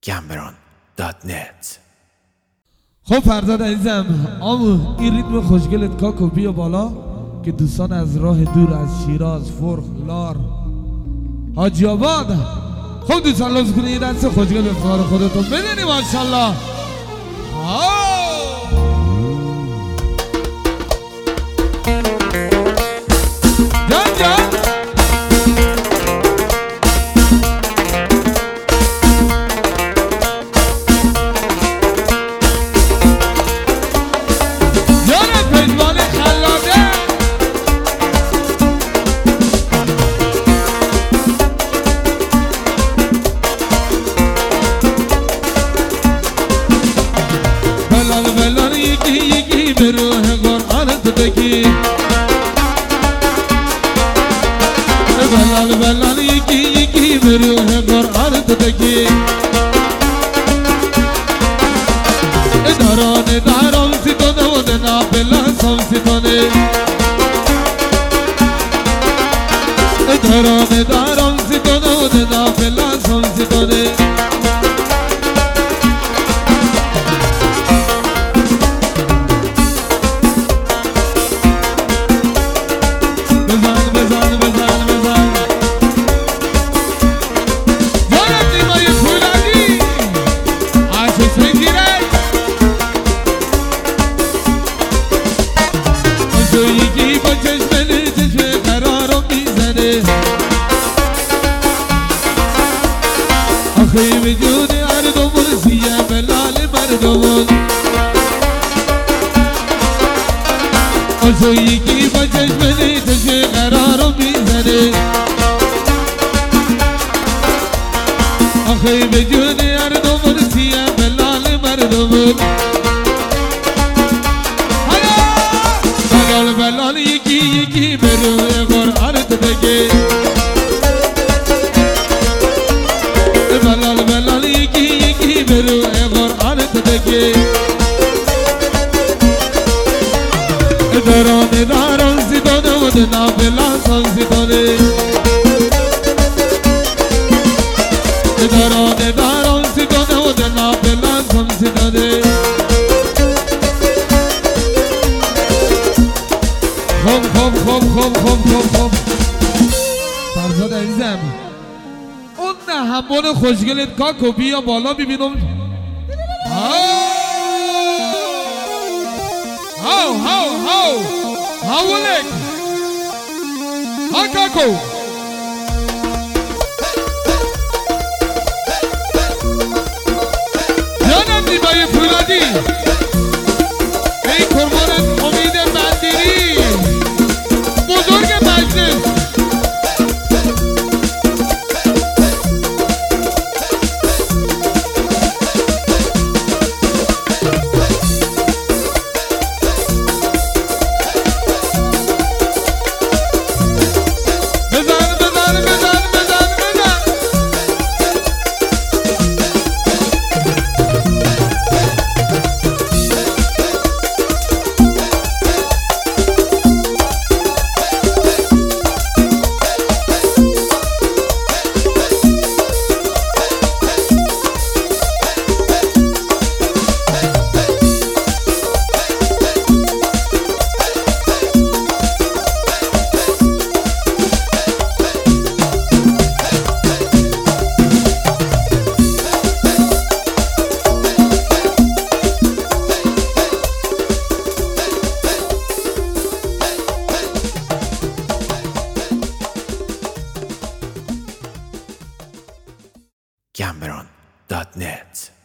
Gamberon.net. خب فرزاد عزیزم، آمو این ریتم خوشگلت کاکو بیا بالا که دوستان از راه دور، از شیراز، فرخ، لار، حاجی آباد، خب دوستان لطف کنید یه دست خوشگل به افتخار خودتون بدنی ماشاءالله. جان جان به روح قرآنت بگی بلال بلال یکی یکی به روح قرآنت بگی داران دارم ستونه و دنا بلاسم ستونه داران دارم ستونه و دنا بلاسم ستونه یکی با چشمه چشمه قرارم میزنه آخه به جون اردومون سیه بلال مردمون آخه یکی با چشمه چشمه قرارم میزنه آخه به جون اردومون سیه بلال مردمون بلال یکی یکی به روی قرآنت بگی بلال بلال یکی یکی به روی قرآنت بگی داران داران زیدانه و دنا بلاسان زیدانه داران داران زیدانه و دنا بلاسان زیدانه خب فرزاد عزیزم، اون همون خوشگلت کاکو بیا بالا ببینم. هاولک ها کاکو جانم دیبای فولادی ای کرمانت امید مندیری بزرگ مجلس Gamberon.net.